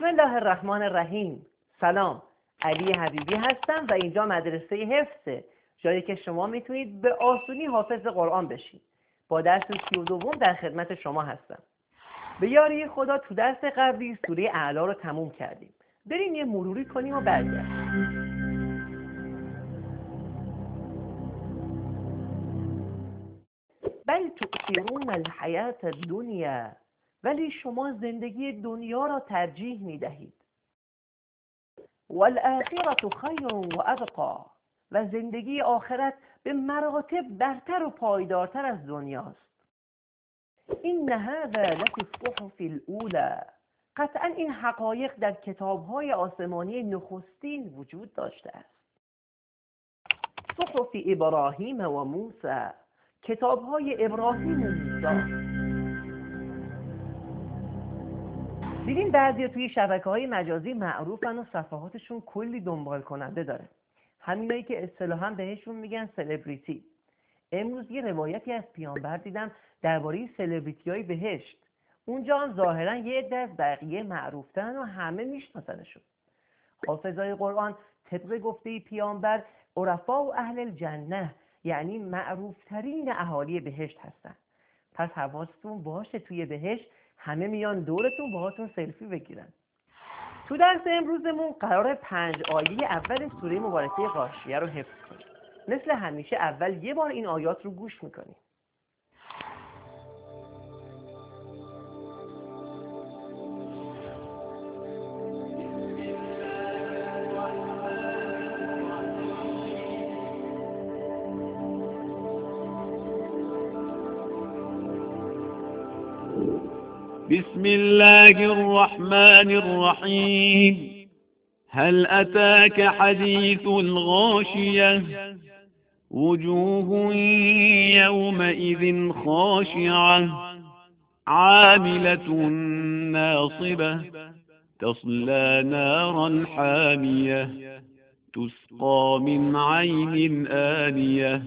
بسم الله الرحمن الرحیم. سلام، علی حبیبی هستم و اینجا مدرسه حفظه، جایی که شما میتونید به آسونی حافظ قرآن بشید. با درس 32 در خدمت شما هستم. به یاری خدا تو درس قبلی سوره اعلی رو تموم کردیم. بریم یه مروری کنیم و برگردیم. بل تؤثرون الحیات الدنیا، ولی شما زندگی دنیا را ترجیح میدهید. والآخرة خیر و ابقا، و زندگی آخرت به مراتب برتر و پایدارتر از دنیاست. این هذا لفی الصحف الاولی، قطعا این حقایق در کتاب‌های آسمانی نخستین وجود داشته است. صحف ابراهیم و موسی، کتاب‌های ابراهیم و موسی. دیدین بعضی توی شبکه‌های مجازی معروفن و صفحاتشون کلی دنبال کننده داره. همینایی که اصطلاحاً بهشون میگن سلبریتی. امروز یه روایتی از پیامبر دیدم درباره سلبریتی‌های بهشت. اونجا هم ظاهراً یه عده از بقیه معروفترن و همه میشناسنشون. حافظای قرآن طبق گفته پیامبر عرفا و اهل الجنه، یعنی معروفترین اهالی بهشت هستن. پس حواستون باشه توی بهشت همه میان دورتون باهاتون سلفی بگیرن. تو درس امروزمون قراره 5 آیه اول سوره مبارکه غاشیه رو حفظ کنیم. مثل همیشه اول یه بار این آیات رو گوش میکنیم. بسم الله الرحمن الرحيم. هل أتاك حديث الغاشية وجوه يومئذ خاشعة عاملة ناصبة تصلى نارا حامية تسقى من عين آنية.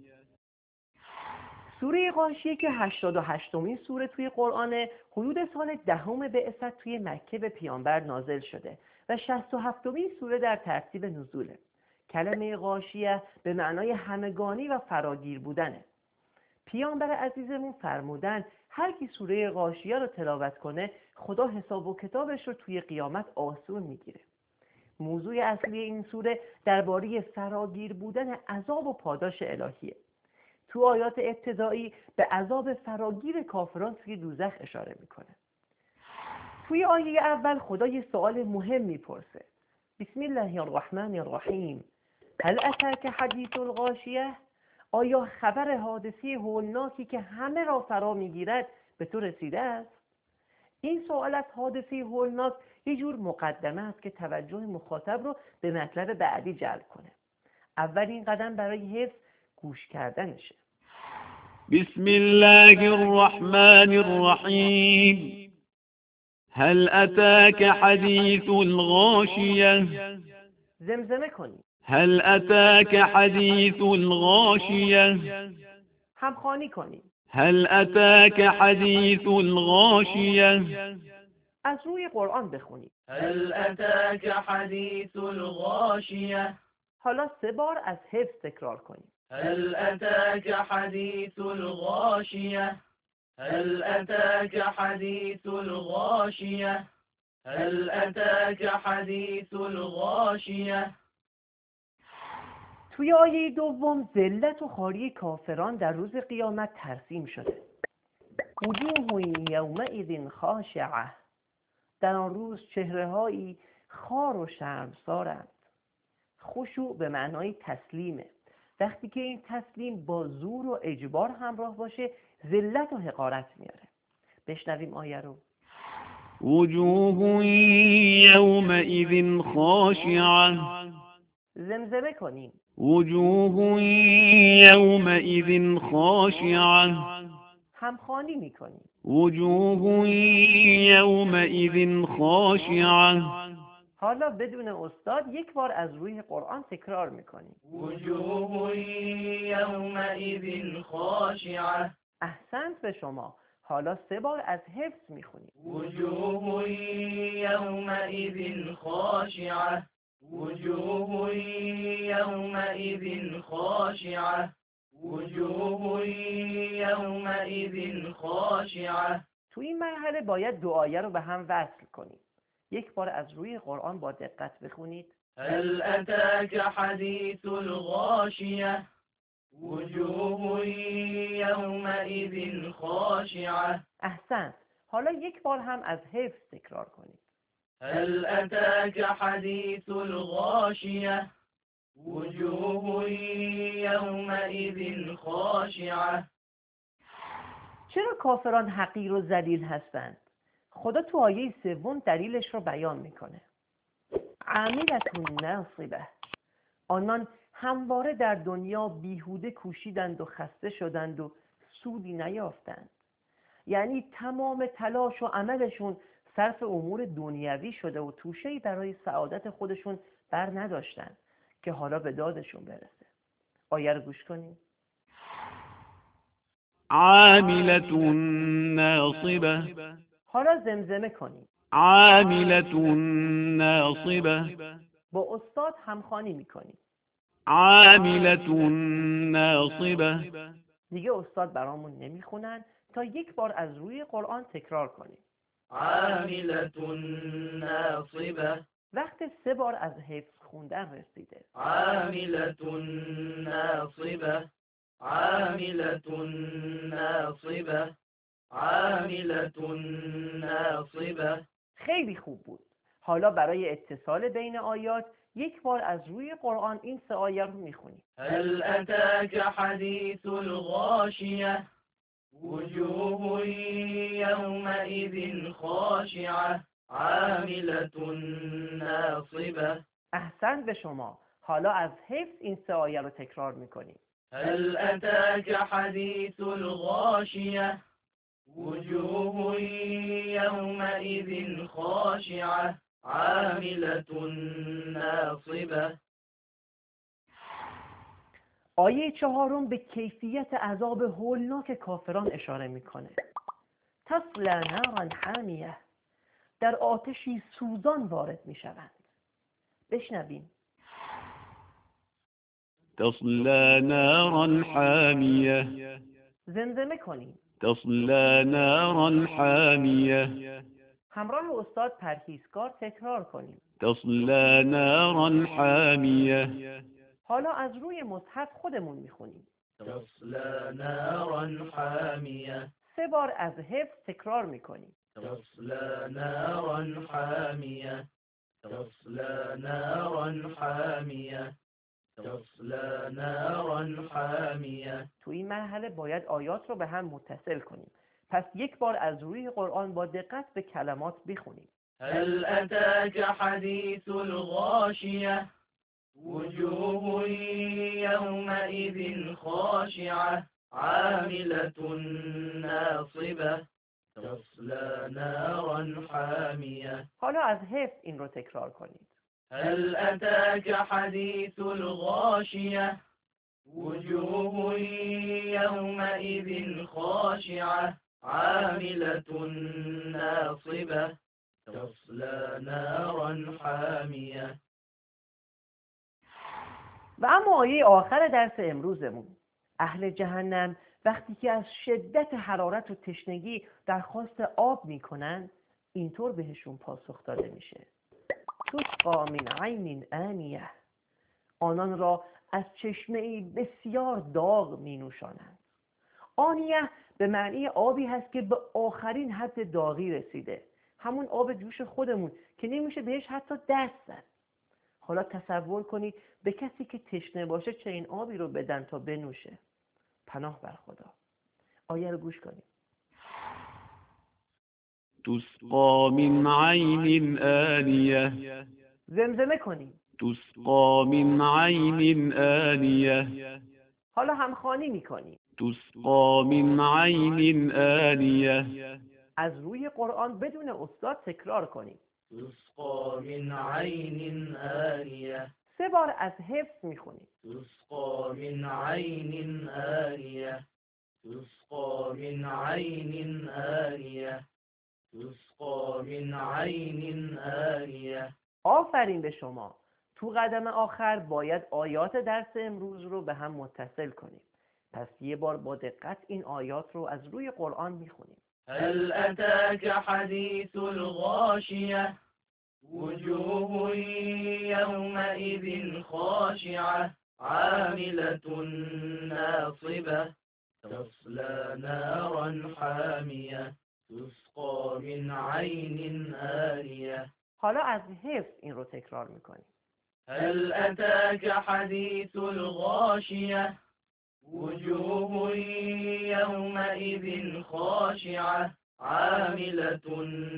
سوره غاشیه که 88مین سوره توی قرآنه، حدود سال 10 بعثت توی مکه به پیامبر نازل شده و 67مین سوره در ترتیب نزوله. کلمه غاشیه به معنای همگانی و فراگیر بودنه. پیامبر عزیزمون فرمودن هر کی سوره غاشیه رو تلاوت کنه خدا حساب و کتابش رو توی قیامت آسون میگیره. موضوع اصلی این سوره درباره فراگیر بودن عذاب و پاداش الهیه. تو آیات ابتدایی به عذاب فراگیر کافران توی دوزخ اشاره میکنه. توی آیه اول خدا یه سوال مهم میپرسه. بسم الله الرحمن الرحیم. هل اتاک حدیث الغاشیه؟ آیا خبر حادثه هولناکی که همه را فرا میگیرد به تو رسیده است؟ این سوال از حادثه هولناک یه جور مقدمه است که توجه مخاطب رو به مطلب بعدی جلب کنه. اولین قدم برای حفظ گوش کردنشه. بسم الله الرحمن الرحيم. هل أتاك حديث الغاشية زمزمه کنید. هل أتاك حديث الغاشية همخوانی کنید. هل أتاك حديث الغاشية. از روی قرآن بخونید. هل أتاك حديث الغاشية. حالا 3 بار از حفظ تکرار کنید. هل أتاك حديث الغاشية. هل أتاك حديث الغاشية. هل أتاك حديث الغاشية. توی آیه دوم ذلت و خواری کافران در روز قیامت ترسیم شده. وجوه یومئذ خاشعه، در آن روز چهره‌هایی خار و شرمسارند. خشوع به معنای تسلیمه. وقتی که این تسلیم با زور و اجبار همراه باشه ذلت و حقارت میاره. بشنویم آیه رو. وجوه يومئذ خاشعة. زمزمه کنیم. وجوه يومئذ خاشعة. همخوانی میکنیم. وجوه يومئذ خاشعة. حالا بدون استاد 1 بار از روی قرآن تکرار میکنیم. وجوه يومئذ خاشعة. احسنت به شما. حالا 3 بار از حفظ میخونیم. وجوه يومئذ خاشعة وجوه يومئذ خاشعة وجوه يومئذ خاشعة. تو این مرحله باید 2 آیه رو به هم وصل کنیم. 1 بار از روی قرآن با دقت بخونید. هل أتاك حديث الغاشية وجوه يومئذ خاشعة. احسنت. حالا 1 بار هم از حفظ تکرار کنید. هل أتاك حديث الغاشية وجوه يومئذ خاشعة. چرا کافران حقیر و ذلیل هستند؟ خدا تو آیه 3 دلیلش رو بیان میکنه. عاملة ناصبه. آنان همواره در دنیا بیهوده کوشیدند و خسته شدند و سودی نیافتند. یعنی تمام تلاش و عملشون صرف امور دنیوی شده و توشه‌ای برای سعادت خودشون بر نداشتند که حالا به دادشون برسه. آیه رو گوش کنیم. عاملة ناصبة حالا زمزمه کنیم. عاملة ناصبة با استاد همخوانی میکنیم. عاملة ناصبة. دیگه استاد برامون نمیخونن تا 1 بار از روی قرآن تکرار کنیم. عاملة ناصبة. وقت 3 بار از حفظ خوندن رسیده. عاملة ناصبة عاملة ناصبة عاملة ناصبة. خیلی خوب بود. حالا برای اتصال بین آیات 1 بار از روی قرآن این 3 آیه رو میخونیم. هل أتاك حديث الغاشية وجوه يومئذ خاشعة عاملة ناصبة. احسنت به شما. حالا از حفظ این 3 آیه رو تکرار میکنیم. هل أتاك حديث الغاشية وجوه يومئذ خاشعة عاملة ناصبة. آیه 4 به کیفیت عذاب هولناک کافران اشاره میکنه. تصلی نارا حامیه. در آتشی سوزان وارد میشوند. بشنویم. تصلى نارا حامية زمزمه کنیم. تصلى نارا حامية همراه استاد پرهیزکار تکرار کنیم. تصلى نارا حامية. حالا از روی مصحف خودمون میخونیم. تصلى نارا حامية 3 بار از حفظ تکرار میکنیم. تصلى نارا حامية تصلى نارا حامية تصلى نارا حامية. تو این مرحله باید آیات رو به هم متصل کنیم. پس 1 بار از روی قرآن با دقت به کلمات بخونیم. هل أتاك حديث الغاشية وجوه يومئذ خاشعة عاملة ناصبة تصلى نارا حامية. حالا از حفظ این رو تکرار کنید. هل أتاك حديث الغاشية وجوه يومئذ خاشعة عاملة ناصبة تصلى نارا حامية. و اما آیه آخر درس امروزمون، اهل جهنم وقتی که از شدت حرارت و تشنگی درخواست آب میکنن، اینطور بهشون پاسخ داده میشه: تسقا من عین آنیه. آنان را از چشمه‌ای بسیار داغ می نوشانند. آنیه به معنی آبی هست که به آخرین حد داغی رسیده، همون آب جوش خودمون که نمیشه بهش حتی دست زد. حالا تصور کنید به کسی که تشنه باشه چه این آبی رو بدن تا بنوشه. پناه بر خدا. آیه رو گوش کنید. تسقى من عين آنية زمزمه کنید. تسقى من عين آنية حالا همخوانی میکنید. تسقى من عين آنية. از روی قرآن بدون استاد تکرار کنید. تسقى من عين آنية 3 بار از حفظ میخونید. تسقى من عين آنية تسقى من عين آنية تسقى من عين آنية. آفرین به شما. تو قدم آخر باید آیات درس امروز رو به هم متصل کنیم. پس یه بار با دقت این آیات رو از روی قرآن میخونیم. هل أتاك حديث الغاشية وجوه يومئذ خاشعة عاملة ناصبة تصلى نارا حامية تسقى من عين آنية. حالا از حفظ این رو تکرار میکنیم. هل أتاك حديث الغاشية وجوه يومئذ خاشعة عاملة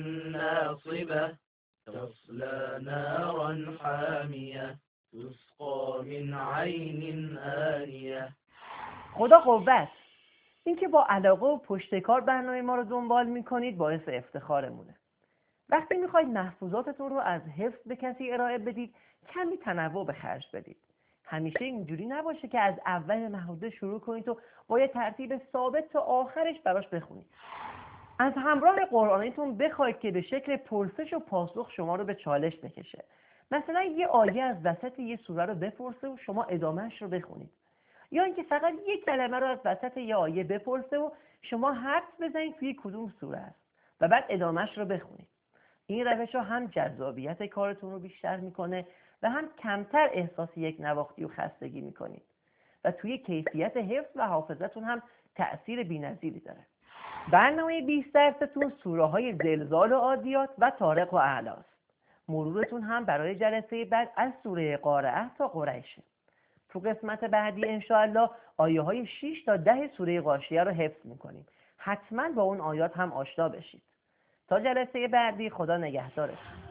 ناصبة تصلى نارا حامية تسقى من عين آنية. خدا قوت. اینکه با علاقه و پشتکار برنامه ما رو دنبال میکنید باعث افتخارمونه. وقتی میخواید محفوظاتتون رو از حفظ به کسی ارائه بدید کمی تنوع به خرج بدید. همیشه اینجوری نباشه که از اول محفوظه شروع کنید و با یه ترتیب ثابت تا آخرش براش بخونید. از همراه قرآنیتون بخواید که به شکل پرسش و پاسخ شما رو به چالش بکشه. مثلا یه آیه از وسط یه سوره رو بپرسه و شما ادامهش رو بخونید. یا اینکه فقط یک کلمه رو از وسط یه آیه بپرسه و شما حدس بزنید توی کدوم سوره است و بعد ادامهش رو بخونید. این روش ها هم جذابیت کارتون رو بیشتر میکنه و هم کمتر احساس یک نواختی و خستگی میکنید و توی کیفیت حفظ و حافظتون هم تأثیر بی‌نظیری داره. برنامه 20 درستون سوره های زلزال و عادیات و طارق و اعلی است. مرورتون هم برای جلسه بعد از سوره قارعه تا قریشه. تو قسمت بعدی انشاءالله آیه های 6 تا 10 سوره غاشیه رو حفظ میکنیم. حتما با اون آیات هم آشنا بشید. تا جلسه بعدی خدا نگهدارتون.